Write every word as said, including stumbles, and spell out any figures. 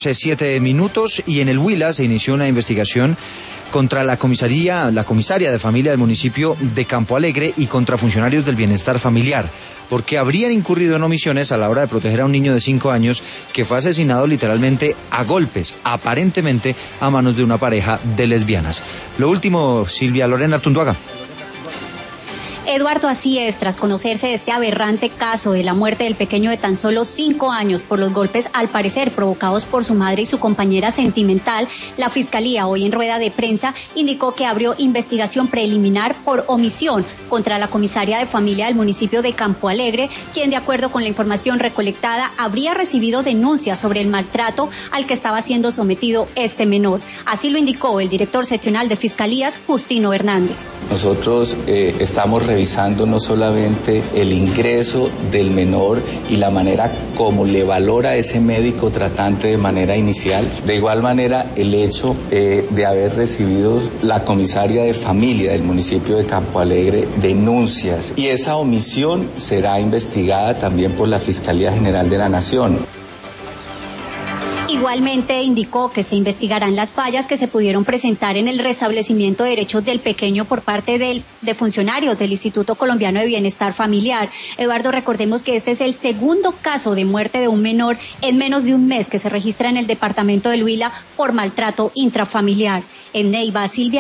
Siete minutos y en el Huila se inició una investigación contra la comisaría, la comisaria de familia del municipio de Campo Alegre y contra funcionarios del bienestar familiar, porque habrían incurrido en omisiones a la hora de proteger a un niño de cinco años que fue asesinado literalmente a golpes, aparentemente a manos de una pareja de lesbianas. Lo último, Silvia Lorena Artunduaga. Eduardo, así es, tras conocerse de este aberrante caso de la muerte del pequeño de tan solo cinco años por los golpes, al parecer, provocados por su madre y su compañera sentimental, la Fiscalía, hoy en rueda de prensa, indicó que abrió investigación preliminar por omisión contra la comisaria de familia del municipio de Campo Alegre, quien, de acuerdo con la información recolectada, habría recibido denuncias sobre el maltrato al que estaba siendo sometido este menor. Así lo indicó el director seccional de Fiscalías, Justino Hernández. Nosotros eh, estamos revisando no solamente el ingreso del menor y la manera como le valora ese médico tratante de manera inicial, de igual manera el hecho eh, de haber recibido la comisaria de familia del municipio de Campo Alegre denuncias, y esa omisión será investigada también por la Fiscalía General de la Nación. Igualmente indicó que se investigarán las fallas que se pudieron presentar en el restablecimiento de derechos del pequeño por parte del, de funcionarios del Instituto Colombiano de Bienestar Familiar. Eduardo, recordemos que este es el segundo caso de muerte de un menor en menos de un mes que se registra en el departamento del Huila por maltrato intrafamiliar. En Neiva, Silvia